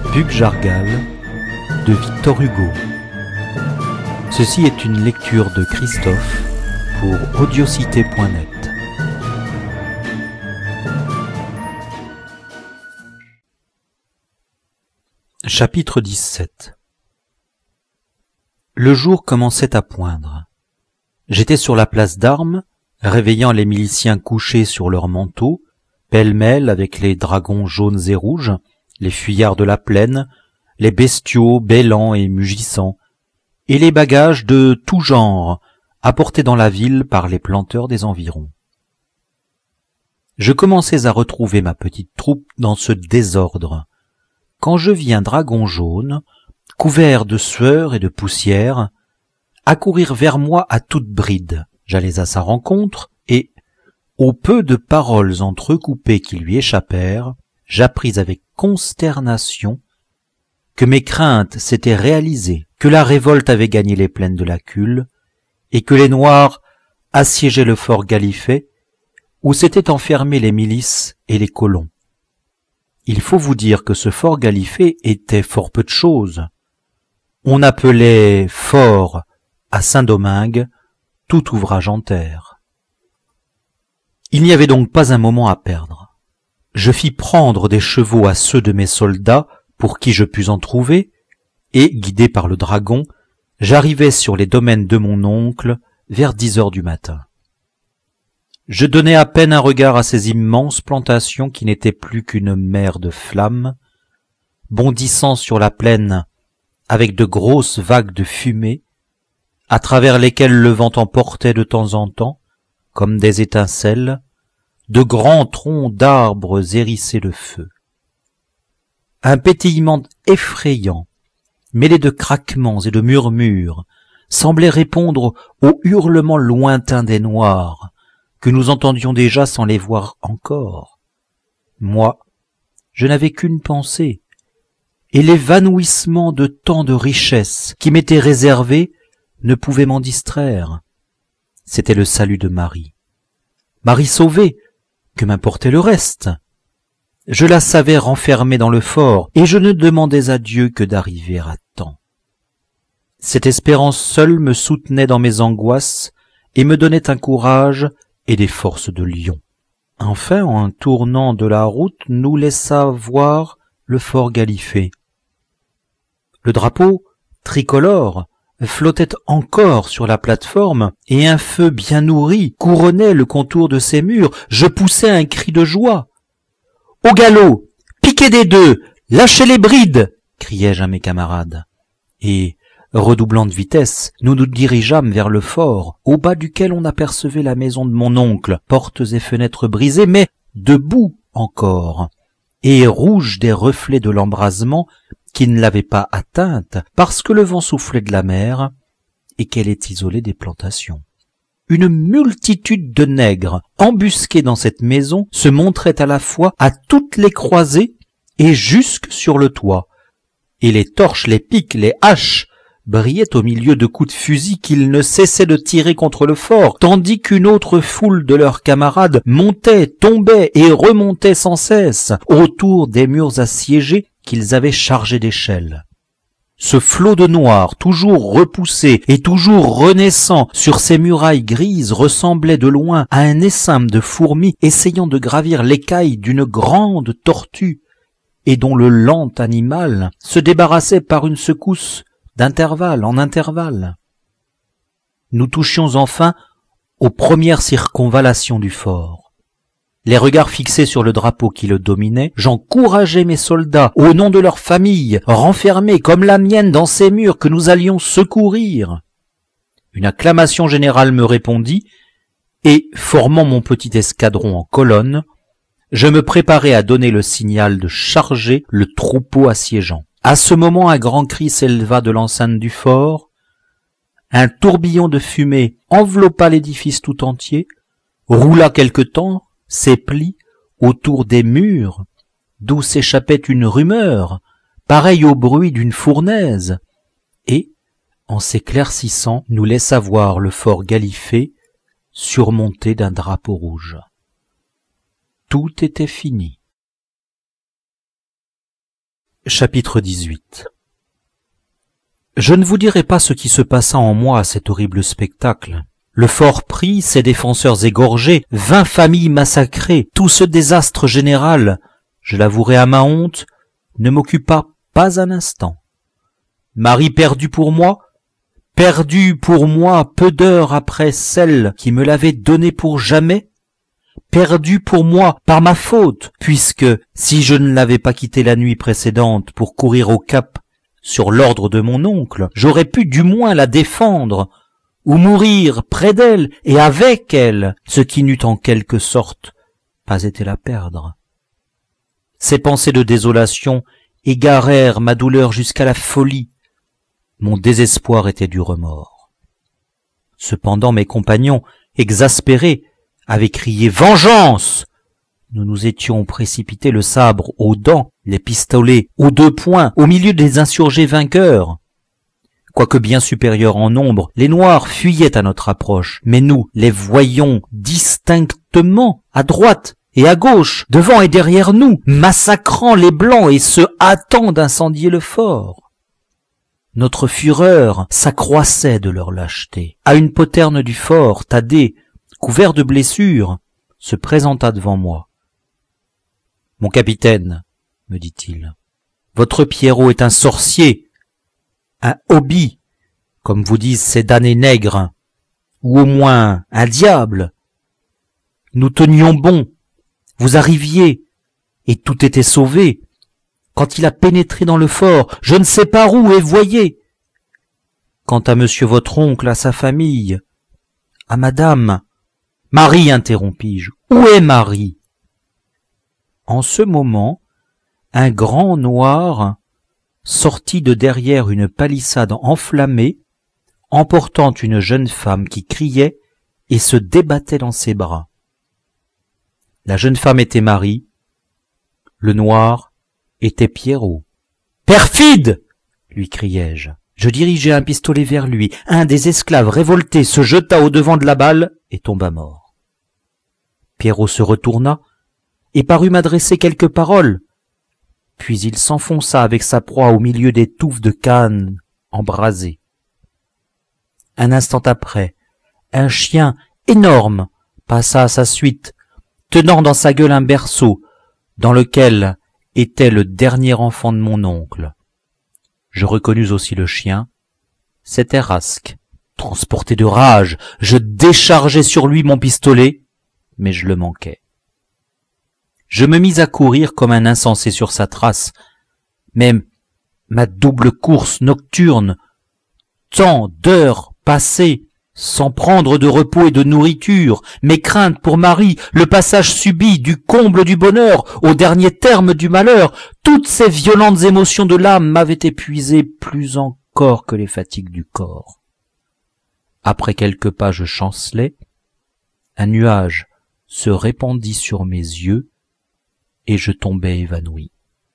Bug Jargal de Victor Hugo. Ceci est une lecture de Christophe pour audiocité.net. Chapitre 17. Le jour commençait à poindre. J'étais sur la place d'Armes, réveillant les miliciens couchés sur leurs manteaux, pêle-mêle avec les dragons jaunes et rouges, les fuyards de la plaine, les bestiaux bêlants et mugissants, et les bagages de tout genre apportés dans la ville par les planteurs des environs. Je commençais à retrouver ma petite troupe dans ce désordre, quand je vis un dragon jaune, couvert de sueur et de poussière, accourir vers moi à toute bride. J'allais à sa rencontre, et, au peu de paroles entrecoupées qui lui échappèrent, j'appris avec consternation que mes craintes s'étaient réalisées, que la révolte avait gagné les plaines de la Culle, et que les Noirs assiégeaient le fort Galifet, où s'étaient enfermés les milices et les colons. Il faut vous dire que ce fort Galifet était fort peu de chose. On appelait fort à Saint-Domingue tout ouvrage en terre. Il n'y avait donc pas un moment à perdre. Je fis prendre des chevaux à ceux de mes soldats pour qui je pus en trouver, et, guidé par le dragon, j'arrivai sur les domaines de mon oncle vers 10 heures du matin. Je donnai à peine un regard à ces immenses plantations qui n'étaient plus qu'une mer de flammes, bondissant sur la plaine avec de grosses vagues de fumée, à travers lesquelles le vent emportait de temps en temps, comme des étincelles, de grands troncs d'arbres hérissés de feu. Un pétillement effrayant, mêlé de craquements et de murmures, semblait répondre aux hurlements lointains des Noirs, que nous entendions déjà sans les voir encore. Moi, je n'avais qu'une pensée, et l'évanouissement de tant de richesses qui m'étaient réservées ne pouvait m'en distraire. C'était le salut de Marie. Marie sauvée, que m'importait le reste? Je la savais renfermée dans le fort, et je ne demandais à Dieu que d'arriver à temps. Cette espérance seule me soutenait dans mes angoisses et me donnait un courage et des forces de lion. Enfin, en tournant de la route, nous laissa voir le fort Galifet. Le drapeau tricolore flottait encore sur la plateforme, et un feu bien nourri couronnait le contour de ses murs. Je poussai un cri de joie. « Au galop! Piquez des deux! Lâchez les brides !» criai-je à mes camarades. Et, redoublant de vitesse, nous nous dirigeâmes vers le fort, au bas duquel on apercevait la maison de mon oncle, portes et fenêtres brisées, mais debout encore, et rouge des reflets de l'embrasement qui ne l'avait pas atteinte parce que le vent soufflait de la mer et qu'elle est isolée des plantations. Une multitude de nègres embusqués dans cette maison se montraient à la fois à toutes les croisées et jusque sur le toit, et les torches, les pics, les haches brillaient au milieu de coups de fusil qu'ils ne cessaient de tirer contre le fort, tandis qu'une autre foule de leurs camarades montait, tombait et remontait sans cesse autour des murs assiégés qu'ils avaient chargés d'échelles. Ce flot de Noirs, toujours repoussé et toujours renaissant sur ces murailles grises, ressemblait de loin à un essaim de fourmis essayant de gravir l'écaille d'une grande tortue, et dont le lent animal se débarrassait par une secousse d'intervalle en intervalle. Nous touchions enfin aux premières circonvallations du fort. Les regards fixés sur le drapeau qui le dominait, j'encourageais mes soldats, au nom de leur famille, renfermés comme la mienne dans ces murs que nous allions secourir. Une acclamation générale me répondit, et, formant mon petit escadron en colonne, je me préparais à donner le signal de charger le troupeau assiégeant. À ce moment, un grand cri s'éleva de l'enceinte du fort, un tourbillon de fumée enveloppa l'édifice tout entier, roula quelque temps, s'éplit autour des murs, d'où s'échappait une rumeur, pareille au bruit d'une fournaise, et, en s'éclaircissant, nous laissa voir le fort Galifet surmonté d'un drapeau rouge. Tout était fini. Chapitre 18. Je ne vous dirai pas ce qui se passa en moi à cet horrible spectacle. Le fort pris, ses défenseurs égorgés, 20 familles massacrées, tout ce désastre général, je l'avouerai à ma honte, ne m'occupa pas un instant. Marie perdue pour moi peu d'heures après celle qui me l'avait donnée pour jamais, perdue pour moi par ma faute, puisque si je ne l'avais pas quittée la nuit précédente pour courir au Cap sur l'ordre de mon oncle, j'aurais pu du moins la défendre, ou mourir près d'elle et avec elle, ce qui n'eût en quelque sorte pas été la perdre. Ces pensées de désolation égarèrent ma douleur jusqu'à la folie. Mon désespoir était du remords. Cependant mes compagnons, exaspérés, avaient crié « Vengeance !» Nous nous étions précipités, le sabre aux dents, les pistolets aux 2 poings, au milieu des insurgés vainqueurs. Quoique bien supérieurs en nombre, les Noirs fuyaient à notre approche, mais nous les voyions distinctement, à droite et à gauche, devant et derrière nous, massacrant les Blancs et se hâtant d'incendier le fort. Notre fureur s'accroissait de leur lâcheté. À une poterne du fort, Thaddée, couvert de blessures, se présenta devant moi. « Mon capitaine, me dit-il, votre Pierrot est un sorcier, un hobby, comme vous disent ces damnés nègres, ou au moins un diable. Nous tenions bon, vous arriviez, et tout était sauvé. Quand il a pénétré dans le fort, je ne sais par où, et voyez. Quant à monsieur votre oncle, à sa famille, à madame... » « Marie, interrompis-je, où est Marie ?» En ce moment, un grand noir sortit de derrière une palissade enflammée, emportant une jeune femme qui criait et se débattait dans ses bras. La jeune femme était Marie, le noir était Pierrot. « Perfide !» lui criai-je. Je dirigeai un pistolet vers lui. Un des esclaves révoltés se jeta au-devant de la balle et tomba mort. Pierrot se retourna et parut m'adresser quelques paroles. Puis il s'enfonça avec sa proie au milieu des touffes de canne embrasées. Un instant après, un chien énorme passa à sa suite, tenant dans sa gueule un berceau dans lequel était le dernier enfant de mon oncle. Je reconnus aussi le chien, c'était Rasque. Transporté de rage, je déchargeai sur lui mon pistolet, mais je le manquai. Je me mis à courir comme un insensé sur sa trace, mais ma double course nocturne, tant d'heures passées sans prendre de repos et de nourriture, mes craintes pour Marie, le passage subit du comble du bonheur au dernier terme du malheur, toutes ces violentes émotions de l'âme m'avaient épuisé plus encore que les fatigues du corps. Après quelques pas je chancelai, un nuage se répandit sur mes yeux et je tombai évanoui.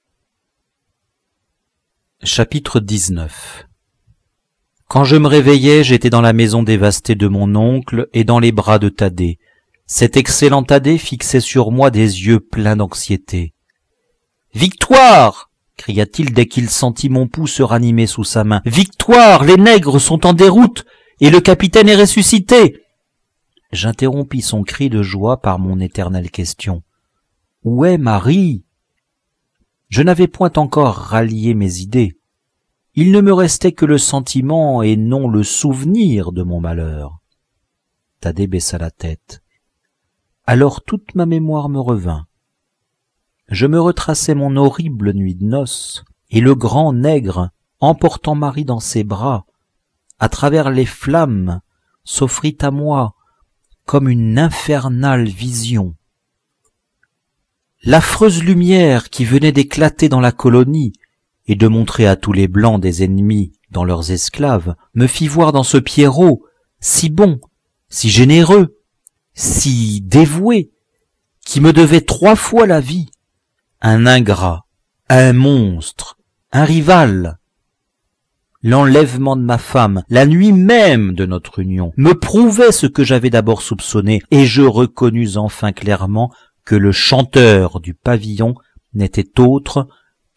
Chapitre 19. Quand je me réveillai, j'étais dans la maison dévastée de mon oncle et dans les bras de Thaddée. Cet excellent Thaddée fixait sur moi des yeux pleins d'anxiété. « Victoire !» cria-t-il dès qu'il sentit mon pouls se ranimer sous sa main. « Victoire ! Les nègres sont en déroute et le capitaine est ressuscité !» J'interrompis son cri de joie par mon éternelle question. « Où est Marie ?» Je n'avais point encore rallié mes idées. Il ne me restait que le sentiment et non le souvenir de mon malheur. Thaddée baissa la tête. Alors toute ma mémoire me revint. Je me retraçai mon horrible nuit de noces, et le grand nègre, emportant Marie dans ses bras, à travers les flammes, s'offrit à moi comme une infernale vision. L'affreuse lumière qui venait d'éclater dans la colonie et de montrer à tous les Blancs des ennemis dans leurs esclaves me fit voir dans ce Pierrot, si bon, si généreux, si dévoué, qui me devait 3 fois la vie, un ingrat, un monstre, un rival. L'enlèvement de ma femme, la nuit même de notre union, me prouvait ce que j'avais d'abord soupçonné, et je reconnus enfin clairement que le chanteur du pavillon n'était autre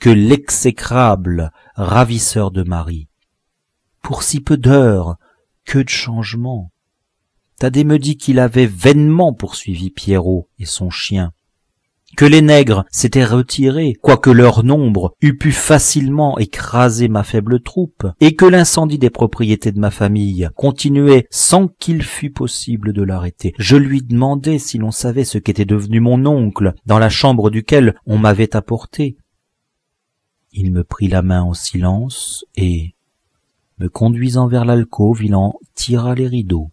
que l'exécrable ravisseur de Marie. Pour si peu d'heures, que de changements. Thaddée me dit qu'il avait vainement poursuivi Pierrot et son chien, que les nègres s'étaient retirés, quoique leur nombre eût pu facilement écraser ma faible troupe, et que l'incendie des propriétés de ma famille continuait sans qu'il fût possible de l'arrêter. Je lui demandai si l'on savait ce qu'était devenu mon oncle, dans la chambre duquel on m'avait apporté. Il me prit la main en silence, et, me conduisant vers l'alcôve, il en tira les rideaux.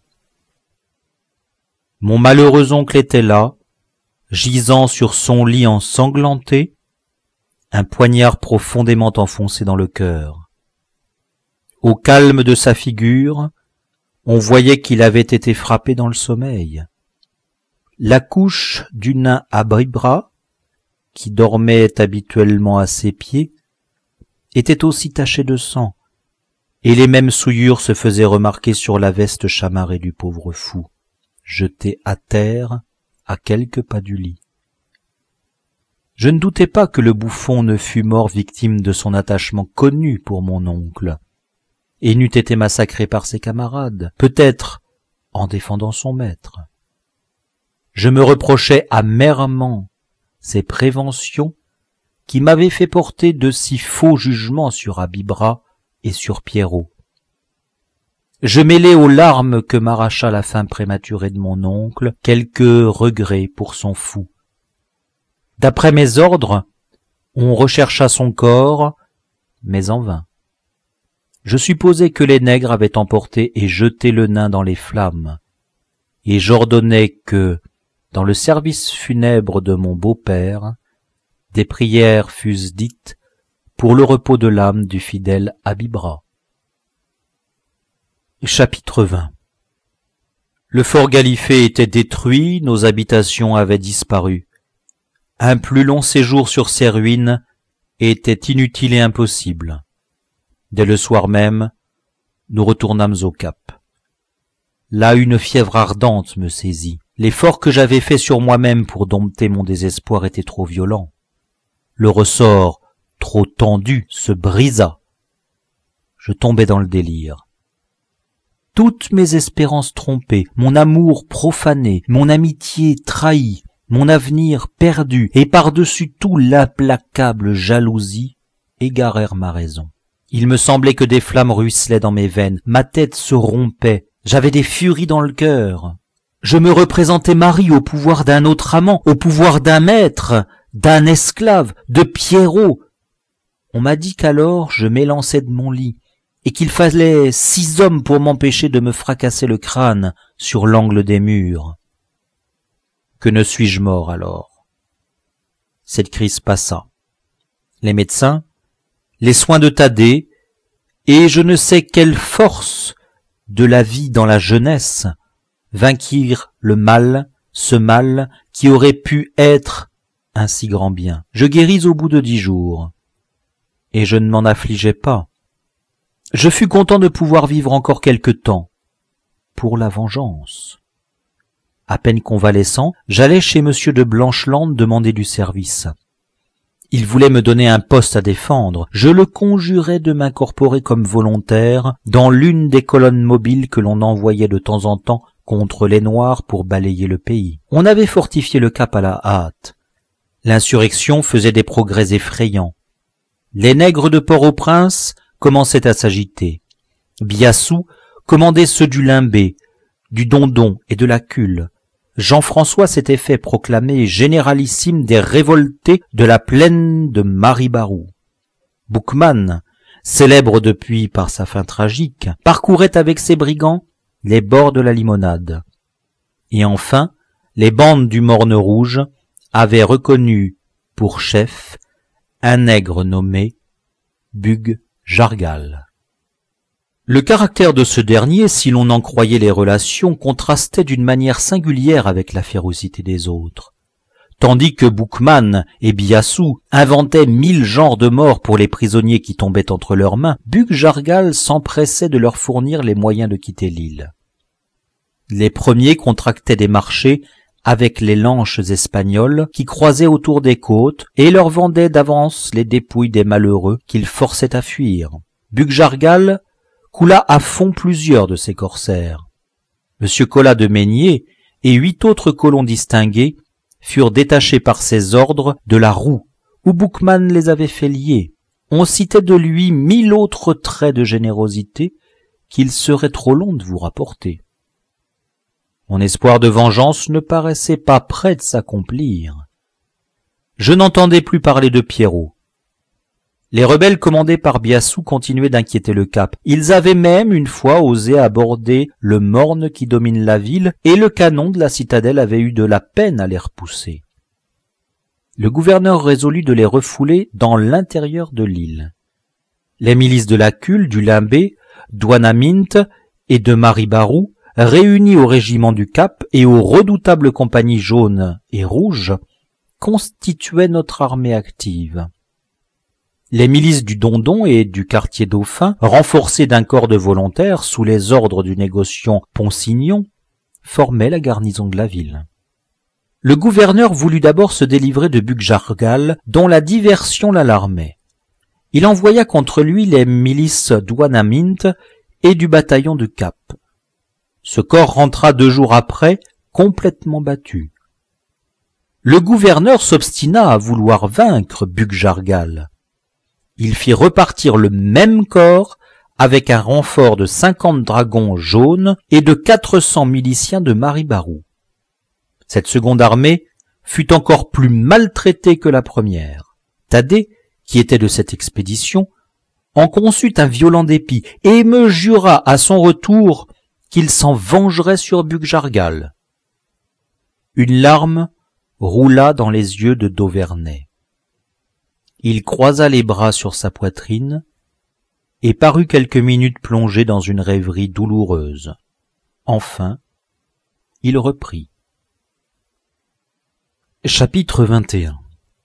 Mon malheureux oncle était là, gisant sur son lit ensanglanté, un poignard profondément enfoncé dans le cœur. Au calme de sa figure, on voyait qu'il avait été frappé dans le sommeil. La couche du nain Abibra, qui dormait habituellement à ses pieds, était aussi tachée de sang, et les mêmes souillures se faisaient remarquer sur la veste chamarrée du pauvre fou, jeté à terre à quelques pas du lit. Je ne doutais pas que le bouffon ne fût mort victime de son attachement connu pour mon oncle, et n'eût été massacré par ses camarades, peut-être en défendant son maître. Je me reprochais amèrement ces préventions qui m'avaient fait porter de si faux jugements sur Abibra et sur Pierrot. Je mêlai aux larmes que m'arracha la fin prématurée de mon oncle quelques regrets pour son fou. D'après mes ordres, on rechercha son corps, mais en vain. Je supposai que les nègres avaient emporté et jeté le nain dans les flammes, et j'ordonnai que, dans le service funèbre de mon beau-père, des prières fussent dites pour le repos de l'âme du fidèle Abibra. Chapitre 20. Le fort Galifet était détruit, nos habitations avaient disparu. Un plus long séjour sur ces ruines était inutile et impossible. Dès le soir même, nous retournâmes au Cap. Là, une fièvre ardente me saisit. L'effort que j'avais fait sur moi-même pour dompter mon désespoir était trop violent. Le ressort, trop tendu, se brisa. Je tombai dans le délire. Toutes mes espérances trompées, mon amour profané, mon amitié trahie, mon avenir perdu, et par-dessus tout l'implacable jalousie, égarèrent ma raison. Il me semblait que des flammes ruisselaient dans mes veines, ma tête se rompait, j'avais des furies dans le cœur. Je me représentais Marie au pouvoir d'un autre amant, au pouvoir d'un maître, d'un esclave, de Pierrot. On m'a dit qu'alors je m'élançais de mon lit, et qu'il fallait 6 hommes pour m'empêcher de me fracasser le crâne sur l'angle des murs. Que ne suis-je mort alors? Cette crise passa. Les médecins, les soins de Thaddée, et je ne sais quelle force de la vie dans la jeunesse vainquirent le mal, ce mal qui aurait pu être un si grand bien. Je guéris au bout de 10 jours, et je ne m'en affligeais pas. Je fus content de pouvoir vivre encore quelque temps, pour la vengeance. À peine convalescent, j'allai chez monsieur de Blancheland demander du service. Il voulait me donner un poste à défendre. Je le conjurai de m'incorporer comme volontaire dans l'une des colonnes mobiles que l'on envoyait de temps en temps contre les Noirs pour balayer le pays. On avait fortifié le Cap à la hâte. L'insurrection faisait des progrès effrayants. Les nègres de Port-au-Prince commençaient à s'agiter. Biassou commandait ceux du Limbé, du Dondon et de la Culle. Jean-François s'était fait proclamer généralissime des révoltés de la plaine de Maribarou. Boukman, célèbre depuis par sa fin tragique, parcourait avec ses brigands les bords de la Limonade. Et enfin, les bandes du Morne Rouge avaient reconnu pour chef un nègre nommé Bugue Jargal. Le caractère de ce dernier, si l'on en croyait les relations, contrastait d'une manière singulière avec la férocité des autres. Tandis que Boukman et Biassou inventaient 1000 genres de morts pour les prisonniers qui tombaient entre leurs mains, Bugue Jargal s'empressait de leur fournir les moyens de quitter l'île. Les premiers contractaient des marchés avec les lanches espagnoles qui croisaient autour des côtes et leur vendaient d'avance les dépouilles des malheureux qu'ils forçaient à fuir. Bucjargal coula à fond plusieurs de ces corsaires. M. Colas de Meignier et 8 autres colons distingués furent détachés par ses ordres de la Roue, où Boukman les avait fait lier. On citait de lui 1000 autres traits de générosité qu'il serait trop long de vous rapporter. Mon espoir de vengeance ne paraissait pas près de s'accomplir. Je n'entendais plus parler de Pierrot. Les rebelles commandés par Biassou continuaient d'inquiéter le cap. Ils avaient même une fois osé aborder le morne qui domine la ville, et le canon de la citadelle avait eu de la peine à les repousser. Le gouverneur résolut de les refouler dans l'intérieur de l'île. Les milices de la Cule, du Limbé, d'Ouanaminthe et de Maribarou, réunies au régiment du Cap et aux redoutables compagnies jaunes et rouges, constituaient notre armée active. Les milices du Dondon et du quartier Dauphin, renforcées d'un corps de volontaires sous les ordres du négociant Ponsignon, formaient la garnison de la ville. Le gouverneur voulut d'abord se délivrer de Bucjargal, dont la diversion l'alarmait. Il envoya contre lui les milices d'Ouanaminthe et du bataillon de Cap. Ce corps rentra 2 jours après, complètement battu. Le gouverneur s'obstina à vouloir vaincre Bucjargal. Il fit repartir le même corps avec un renfort de 50 dragons jaunes et de 400 miliciens de Maribarou. Cette seconde armée fut encore plus maltraitée que la première. Thaddée, qui était de cette expédition, en conçut un violent dépit et me jura à son retour qu'il s'en vengerait sur Bucjargal. Une larme roula dans les yeux de Dauvergnat. Il croisa les bras sur sa poitrine et parut quelques minutes plongé dans une rêverie douloureuse. Enfin, il reprit. Chapitre 21.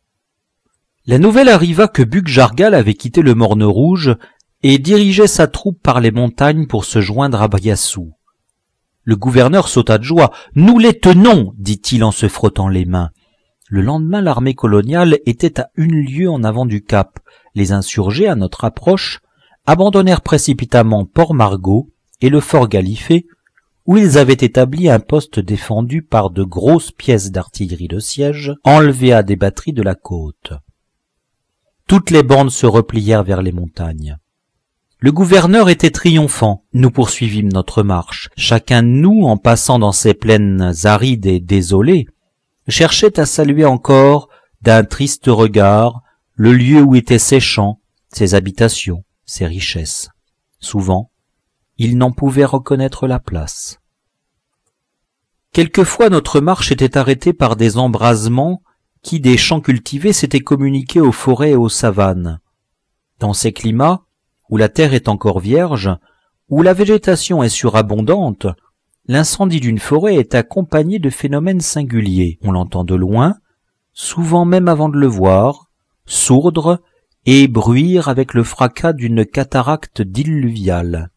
La nouvelle arriva que Bucjargal avait quitté le Morne Rouge et dirigeait sa troupe par les montagnes pour se joindre à Biassou. Le gouverneur sauta de joie. « Nous les tenons !» dit-il en se frottant les mains. Le lendemain, l'armée coloniale était à 1 lieue en avant du cap. Les insurgés, à notre approche, abandonnèrent précipitamment Port-Margot et le fort Galifet, où ils avaient établi un poste défendu par de grosses pièces d'artillerie de siège enlevées à des batteries de la côte. Toutes les bandes se replièrent vers les montagnes. Le gouverneur était triomphant. Nous poursuivîmes notre marche. Chacun de nous, en passant dans ces plaines arides et désolées, cherchait à saluer encore d'un triste regard le lieu où étaient ses champs, ses habitations, ses richesses. Souvent, il n'en pouvait reconnaître la place. Quelquefois notre marche était arrêtée par des embrasements qui, des champs cultivés, s'étaient communiqués aux forêts et aux savanes. Dans ces climats, où la terre est encore vierge, où la végétation est surabondante, l'incendie d'une forêt est accompagné de phénomènes singuliers. On l'entend de loin, souvent même avant de le voir, sourdre et bruire avec le fracas d'une cataracte diluviale.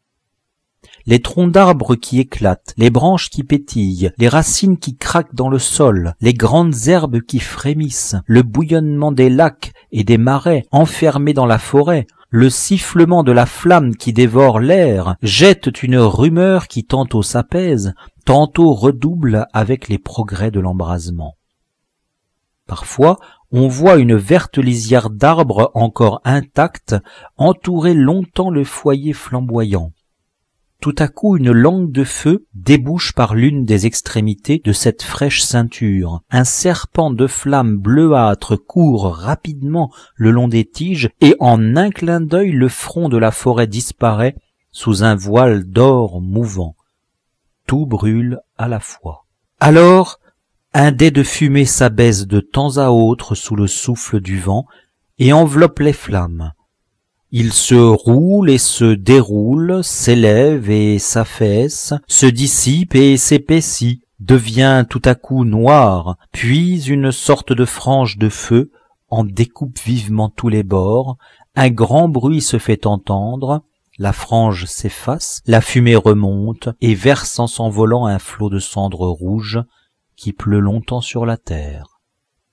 Les troncs d'arbres qui éclatent, les branches qui pétillent, les racines qui craquent dans le sol, les grandes herbes qui frémissent, le bouillonnement des lacs et des marais enfermés dans la forêt, le sifflement de la flamme qui dévore l'air, jettent une rumeur qui tantôt s'apaise, tantôt redouble avec les progrès de l'embrasement. Parfois, on voit une verte lisière d'arbres encore intacte entourer longtemps le foyer flamboyant. Tout à coup, une langue de feu débouche par l'une des extrémités de cette fraîche ceinture. Un serpent de flamme bleuâtre court rapidement le long des tiges et en un clin d'œil le front de la forêt disparaît sous un voile d'or mouvant. Tout brûle à la fois. Alors, un dais de fumée s'abaisse de temps à autre sous le souffle du vent et enveloppe les flammes. Il se roule et se déroule, s'élève et s'affaisse, se dissipe et s'épaissit, devient tout à coup noir, puis une sorte de frange de feu en découpe vivement tous les bords, un grand bruit se fait entendre, la frange s'efface, la fumée remonte et verse en s'envolant un flot de cendres rouges qui pleut longtemps sur la terre.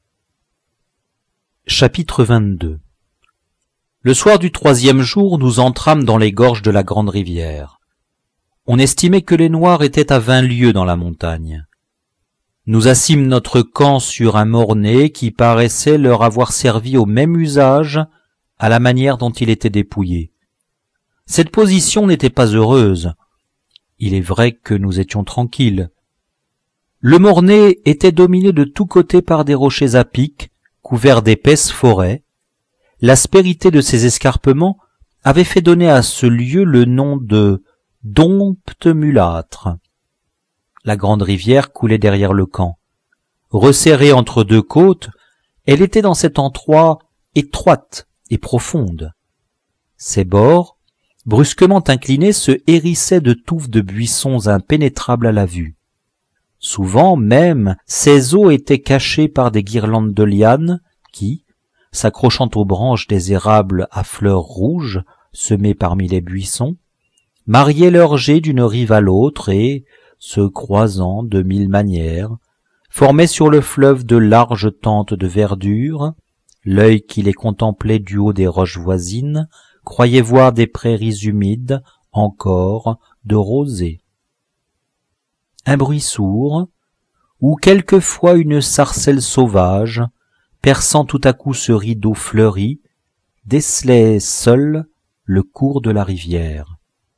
Chapitre 22. Le soir du 3e jour, nous entrâmes dans les gorges de la grande rivière. On estimait que les Noirs étaient à 20 lieues dans la montagne. Nous assîmes notre camp sur un mornay qui paraissait leur avoir servi au même usage à la manière dont il était dépouillé. Cette position n'était pas heureuse. Il est vrai que nous étions tranquilles. Le mornay était dominé de tous côtés par des rochers à pic, couverts d'épaisses forêts. L'aspérité de ces escarpements avait fait donner à ce lieu le nom de dompte mulâtre. La grande rivière coulait derrière le camp. Resserrée entre deux côtes, elle était dans cet endroit étroite et profonde. Ses bords, brusquement inclinés, se hérissaient de touffes de buissons impénétrables à la vue. Souvent même, ses eaux étaient cachées par des guirlandes de lianes qui, s'accrochant aux branches des érables à fleurs rouges semées parmi les buissons, mariaient leurs jets d'une rive à l'autre et, se croisant de mille manières, formaient sur le fleuve de larges tentes de verdure. L'œil qui les contemplait du haut des roches voisines croyait voir des prairies humides encore de rosée. Un bruit sourd, ou quelquefois une sarcelle sauvage, perçant tout à coup ce rideau fleuri, décelait seul le cours de la rivière.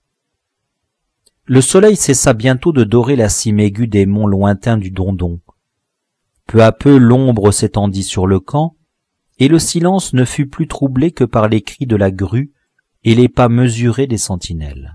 Le soleil cessa bientôt de dorer la cime aiguë des monts lointains du Dondon. Peu à peu l'ombre s'étendit sur le camp, et le silence ne fut plus troublé que par les cris de la grue et les pas mesurés des sentinelles.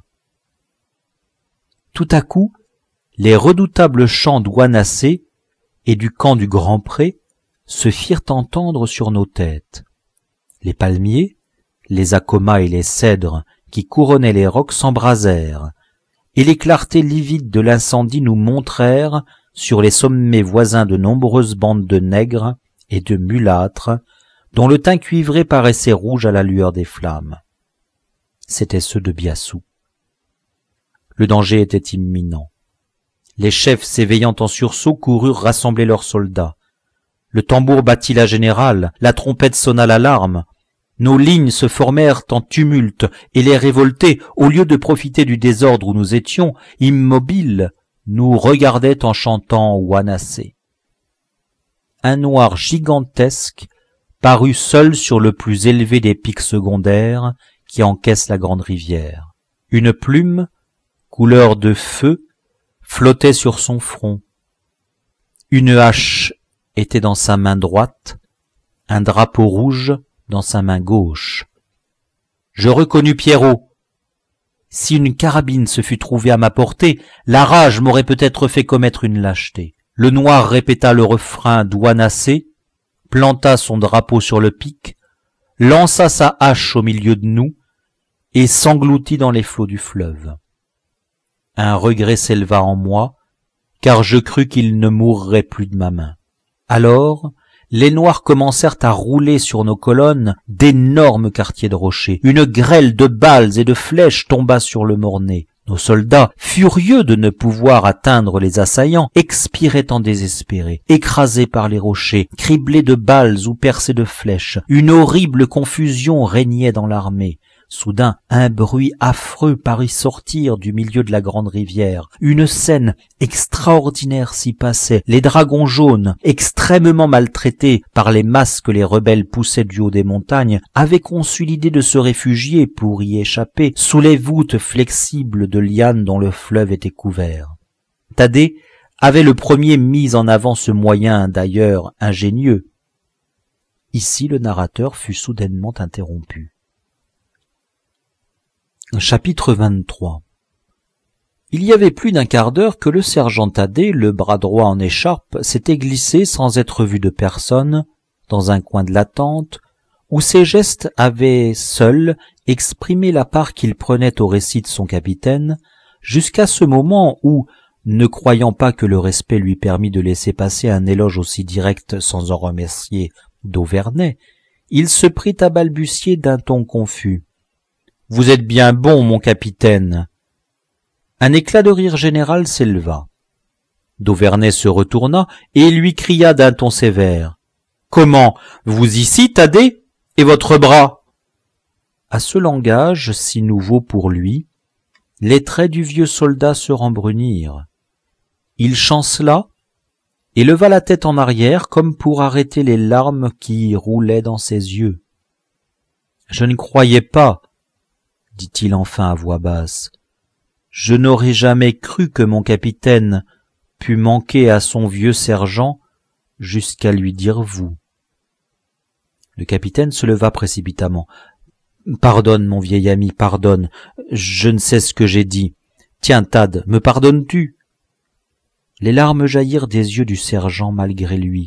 Tout à coup, les redoutables chants d'Ouanassé et du camp du Grand Pré se firent entendre sur nos têtes. Les palmiers, les acomas et les cèdres qui couronnaient les rocs s'embrasèrent, et les clartés livides de l'incendie nous montrèrent sur les sommets voisins de nombreuses bandes de nègres et de mulâtres, dont le teint cuivré paraissait rouge à la lueur des flammes. C'étaient ceux de Biassou. Le danger était imminent. Les chefs s'éveillant en sursaut coururent rassembler leurs soldats. Le tambour battit la générale, la trompette sonna l'alarme. Nos lignes se formèrent en tumulte, et les révoltés, au lieu de profiter du désordre où nous étions, immobiles, nous regardaient en chantant Ouanassé. Un noir gigantesque parut seul sur le plus élevé des pics secondaires qui encaissent la grande rivière. Une plume, couleur de feu, flottait sur son front. Une hache était dans sa main droite, un drapeau rouge dans sa main gauche. Je reconnus Pierrot. Si une carabine se fût trouvée à ma portée, la rage m'aurait peut-être fait commettre une lâcheté. Le noir répéta le refrain d'Ouanassé, planta son drapeau sur le pic, lança sa hache au milieu de nous et s'engloutit dans les flots du fleuve. Un regret s'éleva en moi, car je crus qu'il ne mourrait plus de ma main. Alors, les Noirs commencèrent à rouler sur nos colonnes d'énormes quartiers de rochers. Une grêle de balles et de flèches tomba sur le Mornay. Nos soldats, furieux de ne pouvoir atteindre les assaillants, expiraient en désespérés, écrasés par les rochers, criblés de balles ou percés de flèches. Une horrible confusion régnait dans l'armée. Soudain, un bruit affreux parut sortir du milieu de la grande rivière. Une scène extraordinaire s'y passait. Les dragons jaunes, extrêmement maltraités par les masses que les rebelles poussaient du haut des montagnes, avaient conçu l'idée de se réfugier pour y échapper sous les voûtes flexibles de lianes dont le fleuve était couvert. Thaddée avait le premier mis en avant ce moyen d'ailleurs ingénieux. Ici le narrateur fut soudainement interrompu. Chapitre 23. Il y avait plus d'un quart d'heure que le sergent Thaddée, le bras droit en écharpe, s'était glissé sans être vu de personne dans un coin de la tente, où ses gestes avaient seuls exprimé la part qu'il prenait au récit de son capitaine, jusqu'à ce moment où, ne croyant pas que le respect lui permît de laisser passer un éloge aussi direct sans en remercier d'Auverney, il se prit à balbutier d'un ton confus. « Vous êtes bien bon, mon capitaine !» Un éclat de rire général s'éleva. D'Auverney se retourna et lui cria d'un ton sévère. « Comment, vous ici, Thaddée, et votre bras ?» À ce langage, si nouveau pour lui, les traits du vieux soldat se rembrunirent. Il chancela et leva la tête en arrière comme pour arrêter les larmes qui roulaient dans ses yeux. « Je ne croyais pas, » dit-il enfin à voix basse. « Je n'aurais jamais cru que mon capitaine pût manquer à son vieux sergent jusqu'à lui dire vous. » Le capitaine se leva précipitamment. « Pardonne, mon vieil ami, pardonne. Je ne sais ce que j'ai dit. Tiens, Thad, me pardonnes-tu » Les larmes jaillirent des yeux du sergent malgré lui.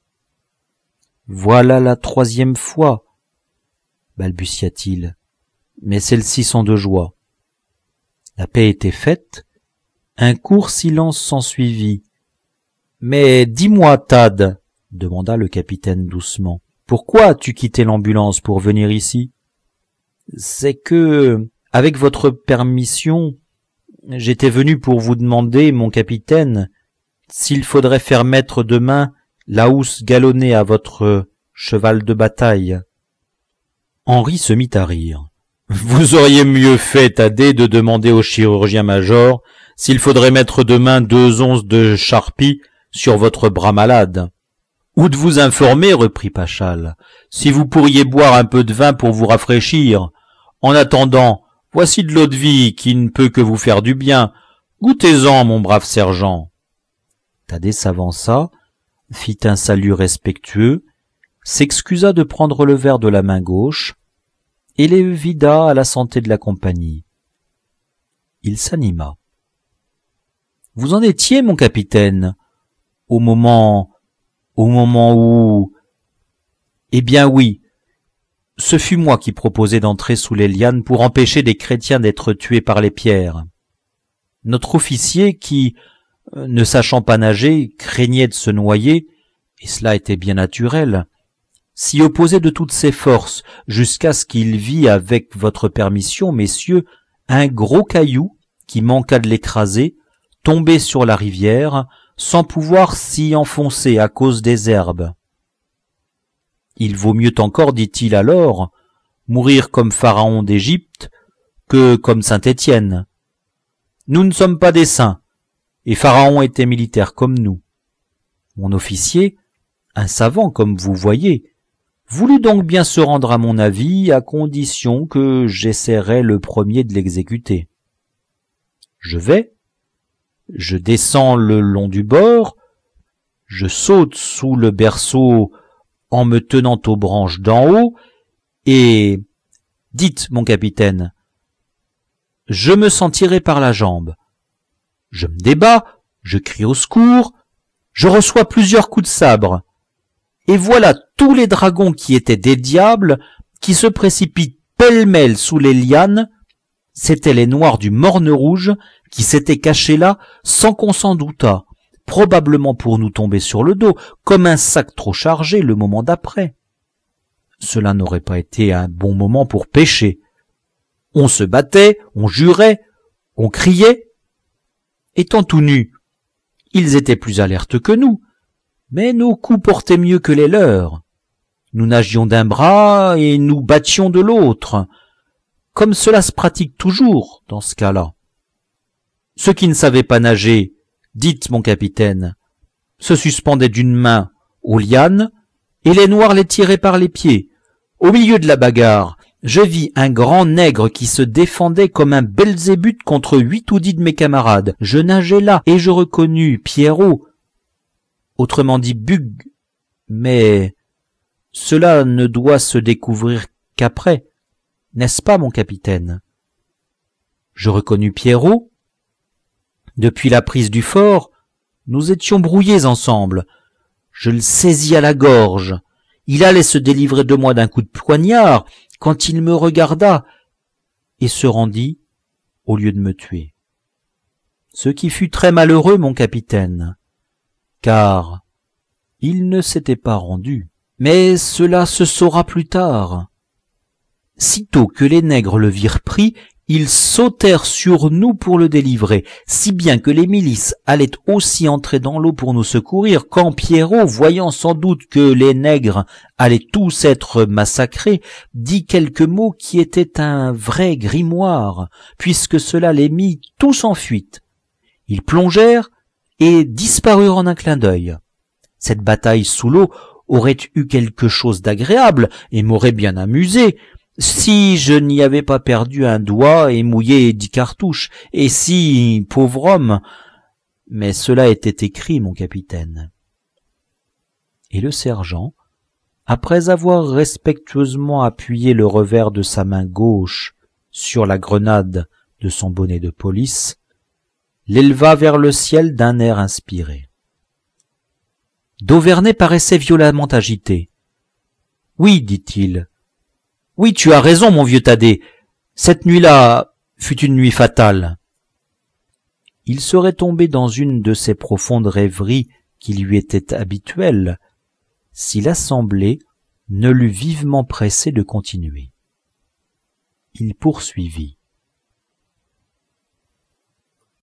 « Voilà la 3e fois, » balbutia-t-il, mais celles-ci sont de joie. La paix était faite. Un court silence s'ensuivit. « Mais dis-moi, Thad, » demanda le capitaine doucement, « pourquoi as-tu quitté l'ambulance pour venir ici ?»« C'est que, avec votre permission, j'étais venu pour vous demander, mon capitaine, s'il faudrait faire mettre demain la housse galonnée à votre cheval de bataille. » Henri se mit à rire. « Vous auriez mieux fait, Thaddée, de demander au chirurgien-major s'il faudrait mettre demain 2 onces de charpie sur votre bras malade. » « Ou de vous informer, reprit Paschal, si vous pourriez boire un peu de vin pour vous rafraîchir. En attendant, voici de l'eau-de-vie qui ne peut que vous faire du bien. Goûtez-en, mon brave sergent. » Thaddée s'avança, fit un salut respectueux, s'excusa de prendre le verre de la main gauche et les vida à la santé de la compagnie. Il s'anima. « Vous en étiez, mon capitaine, au moment où... » « Eh bien oui, ce fut moi qui proposai d'entrer sous les lianes pour empêcher des chrétiens d'être tués par les pierres. Notre officier qui, ne sachant pas nager, craignait de se noyer, et cela était bien naturel, s'y opposait de toutes ses forces jusqu'à ce qu'il vit, avec votre permission, messieurs, un gros caillou qui manqua de l'écraser, tomber sur la rivière, sans pouvoir s'y enfoncer à cause des herbes. Il vaut mieux encore, dit-il alors, mourir comme Pharaon d'Égypte que comme Saint-Étienne. Nous ne sommes pas des saints, et Pharaon était militaire comme nous. Mon officier, un savant comme vous voyez, voulut donc bien se rendre à mon avis à condition que j'essaierais le premier de l'exécuter. Je descends le long du bord, je saute sous le berceau en me tenant aux branches d'en haut, et... Dites, mon capitaine, je me sens tiré par la jambe. Je me débats, je crie au secours, je reçois plusieurs coups de sabre, et voilà tous les dragons qui étaient des diables qui se précipitent pêle-mêle sous les lianes. C'étaient les noirs du Morne Rouge qui s'étaient cachés là sans qu'on s'en doutât, probablement pour nous tomber sur le dos, comme un sac trop chargé le moment d'après. Cela n'aurait pas été un bon moment pour pécher. On se battait, on jurait, on criait. Étant tout nus, ils étaient plus alertes que nous, mais nos coups portaient mieux que les leurs. Nous nagions d'un bras et nous battions de l'autre, comme cela se pratique toujours dans ce cas-là. Ceux qui ne savaient pas nager, dites mon capitaine, se suspendaient d'une main aux lianes, et les noirs les tiraient par les pieds. Au milieu de la bagarre, je vis un grand nègre qui se défendait comme un Belzébuth contre 8 ou 10 de mes camarades. Je nageais là, et je reconnus Pierrot, autrement dit Bug, mais cela ne doit se découvrir qu'après, n'est-ce pas, mon capitaine? Je reconnus Pierrot. Depuis la prise du fort, nous étions brouillés ensemble. Je le saisis à la gorge. Il allait se délivrer de moi d'un coup de poignard quand il me regarda et se rendit au lieu de me tuer. Ce qui fut très malheureux, mon capitaine, car il ne s'était pas rendu. Mais cela se saura plus tard. Sitôt que les nègres le virent pris, ils sautèrent sur nous pour le délivrer, si bien que les milices allaient aussi entrer dans l'eau pour nous secourir, quand Pierrot, voyant sans doute que les nègres allaient tous être massacrés, dit quelques mots qui étaient un vrai grimoire, puisque cela les mit tous en fuite. Ils plongèrent et disparurent en un clin d'œil. Cette bataille sous l'eau aurait eu quelque chose d'agréable et m'aurait bien amusé, si je n'y avais pas perdu un doigt et mouillé 10 cartouches, et si, pauvre homme, mais cela était écrit, mon capitaine. Et le sergent, après avoir respectueusement appuyé le revers de sa main gauche sur la grenade de son bonnet de police, l'éleva vers le ciel d'un air inspiré. Dauvernet paraissait violemment agité. « Oui, dit-il. Oui, tu as raison, mon vieux Thaddée. Cette nuit-là fut une nuit fatale. » Il serait tombé dans une de ces profondes rêveries qui lui étaient habituelles, si l'assemblée ne l'eût vivement pressé de continuer. Il poursuivit.